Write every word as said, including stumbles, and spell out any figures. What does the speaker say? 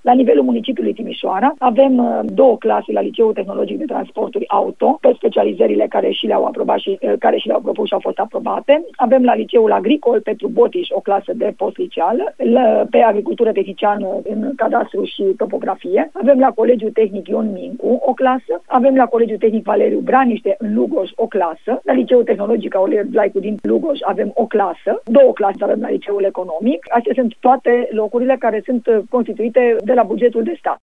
La nivelul municipiului Timișoara avem uh, două clase la Liceul Tehnologic de Transporturi Auto, pe specializările care și le-au aprobat și uh, care și le-au propus și au fost aprobate. Avem la Liceul Agricol Petru Botiș o clasă de postliceală, la, pe agricultură tehniciană în cadastru și topografie. Avem la Colegiul Tehnic Ion Mincu o clasă. Avem la Colegiul Tehnic Valeriu Braniște în Lugoj o clasă. La Liceul Tehnologic Aurel Vlaicu din Lugoj avem o clasă. Două clase avem la Liceul Economic. Acestea sunt toate locurile care sunt constituite de la bugetul de stat.